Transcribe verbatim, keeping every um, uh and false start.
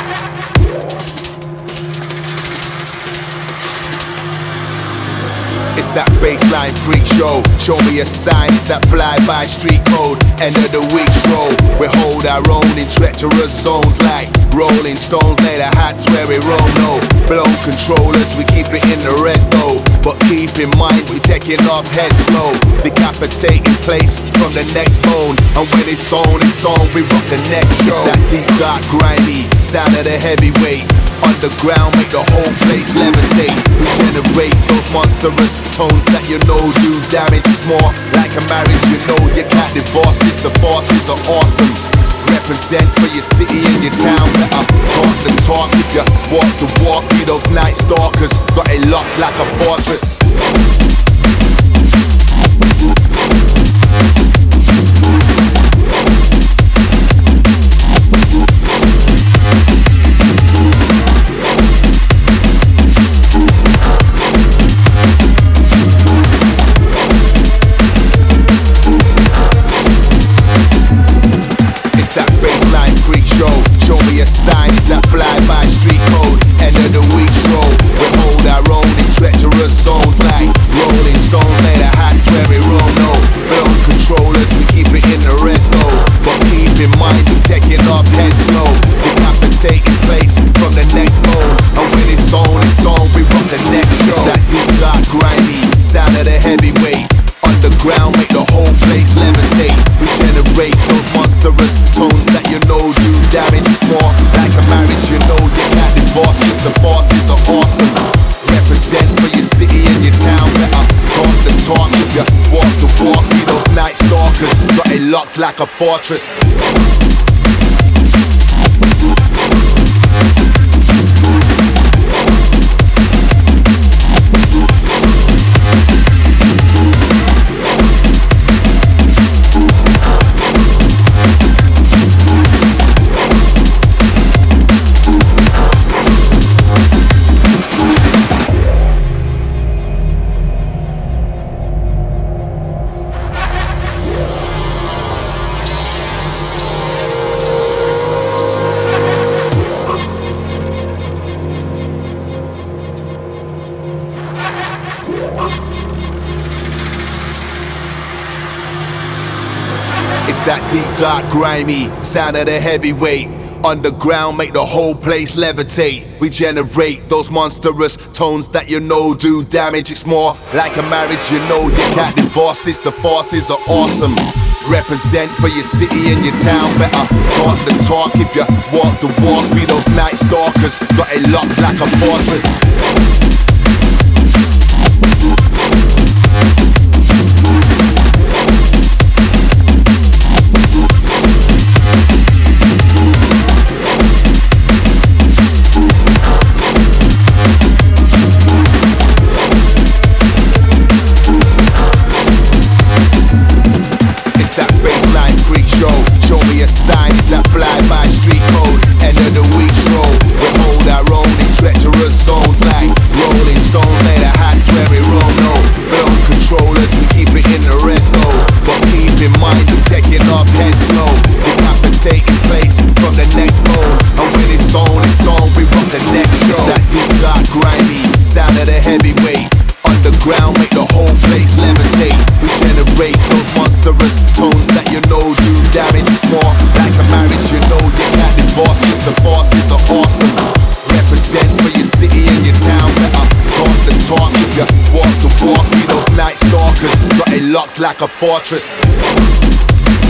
It's that baseline freak show. Show me a sign, it's that fly by street code. End of the week stroll. We hold our own in treacherous zones like rolling stones. Lay the hats where we roam. No blow controllers, we keep it in the red though. But keep in mind, we taking off head slow. Decapitating plates from the neck bone. And when it's on, it's on, we rock the next show. It's that deep, dark, grimy sound of the heavyweight. Underground, make the whole place levitate. We generate those monstrous tones that you know do damage. It's more like a marriage, you know you can't divorce this. The bosses are awesome. Represent for your city and your town. Better talk the talk if you walk the walk. Be those night stalkers, got it locked like a fortress. Show me a sign, it's that fly-by street code. End of the week stroll. We hold our own in treacherous zones like rolling stones. Lay the hats where we roam. No blow controllers, we keep it in the red though. But keep in mind, we taking off head slow. Decapitating plates from the neck bone. And when it's on, it's on, we rock the next show. It's that deep, dark, grimy sound of the heavyweight. Underground, make the whole place levitate. We generate those monstrous tones that you know do damage. It's more like a marriage, you know you can't divorce this. The bosses are awesome. Represent for your city and your town. Better talk the talk if you walk the walk. Be those night stalkers, got it locked like a fortress. It's that deep, dark, grimy sound of the heavyweight. Underground, make the whole place levitate. We generate those monstrous tones that you know do damage. It's more like a marriage, you know you can't divorce this. The forces are awesome. Represent for your city and your town. Better talk the talk if you walk the walk. Be those night stalkers, got it locked like a fortress. Show me a sign, it's that fly-by street code. End of the week stroll. We hold our own in treacherous zones like rolling stones. Lay the hats where we roam. No blow controllers, we keep it in the red though. But keep in mind, we're taking off head slow. Decapitating plates from the neck bone. And when it's on, it's on, we rock the next show. It's that deep, dark, grimy sound of the heavyweight. Underground, make the whole place levitate. We generate those monstrous tones that you know do damage. It's more like a marriage, you know you can't divorce this. The bosses are awesome. Represent for your city and your town. Better talk the talk if you walk the walk. Be those night stalkers, got it locked like a fortress.